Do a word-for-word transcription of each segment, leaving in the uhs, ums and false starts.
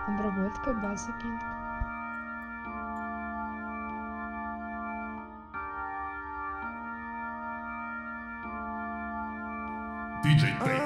Обработка базы King. диджей Тейп.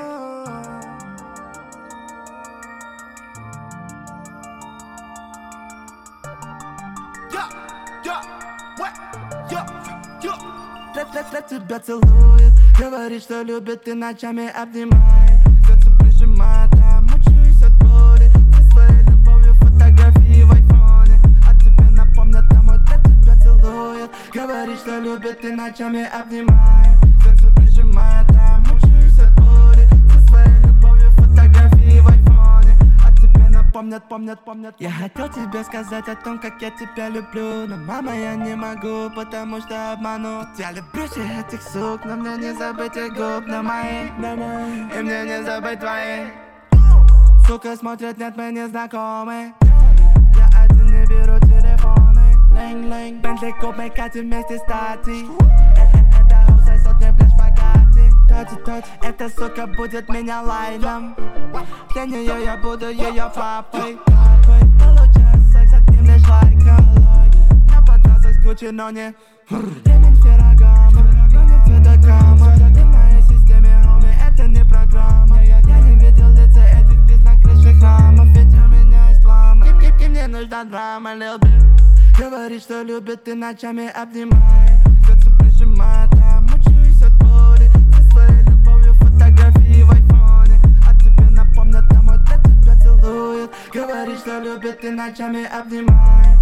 Для тебя целует, говорит, что любит и ночами обнимает. Сердце прижимает, а мучаюсь от боли. Со своей любовью фотографии в айфоне. А тебе напомнят, домой для тебя целует. Говорит, что любит и ночами обнимает. Сердце прижимает, а мучаюсь от боли. Со своей любовью фотографии в айфоне. А тебе напомнят, помнят, помнят. Я хотел тебе сказать о том, как я тебя люблю. Но, мама, я не могу, потому что обману. Я люблю всех этих сук, но мне не забыть их губ на мои, на мои. И мне не забыть твои. Сука смотрит, нет, мы не знакомы. Я один не беру телефоны. Лэнг-лэнг, Бентли, куб, мы катим вместе стати. Это хоусай, сотни, блядь, шпагати. Точи-точи, эта сука будет меня лайном. Для нее я буду ее папой. Получаю секс, одним лишь лайком. На подразах скучи, но не ремень Феррагама, но не цветокама. В моей системе, хоми, это не программа. Я не видел лица этих птиц на крыше храмов. Ведь у меня есть лама, и, и, и мне нужна драма, lil' bitch. Говорит, что любит и ночами обнимает. Сердце прижимает, а мучаюсь от боли. Со своей любовью фотографии в айфоне. А тебе напомнят, домой для тебя целует. Говорит, что любит и ночами обнимает.